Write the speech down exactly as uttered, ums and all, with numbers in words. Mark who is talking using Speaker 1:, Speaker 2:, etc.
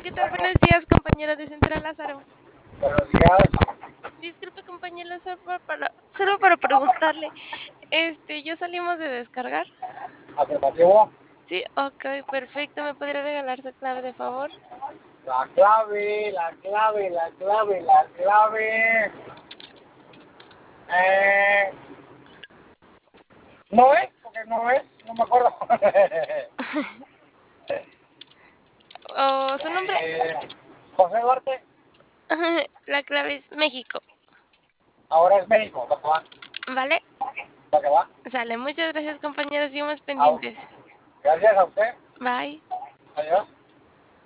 Speaker 1: ¿qué tal? Buenos días, compañero de Central Lázaro.
Speaker 2: Buenos días.
Speaker 1: Disculpe, compañero, solo para, para- solo para preguntarle, este, ¿ya salimos de descargar?
Speaker 2: Afirmativo.
Speaker 1: Sí, ok, perfecto. ¿Me podría regalar su clave, de favor?
Speaker 2: La clave, la clave, la clave, la clave. Eh, no es, porque no es, no me acuerdo.
Speaker 1: ¿O su nombre?
Speaker 2: eh, José Duarte,
Speaker 1: La clave es México,
Speaker 2: ahora es México, lo que va,
Speaker 1: ¿vale?
Speaker 2: lo que va.
Speaker 1: Sale, muchas gracias, compañero. Seguimos
Speaker 2: Au.
Speaker 1: pendientes.
Speaker 2: Gracias a usted.
Speaker 1: Bye.
Speaker 2: Adiós.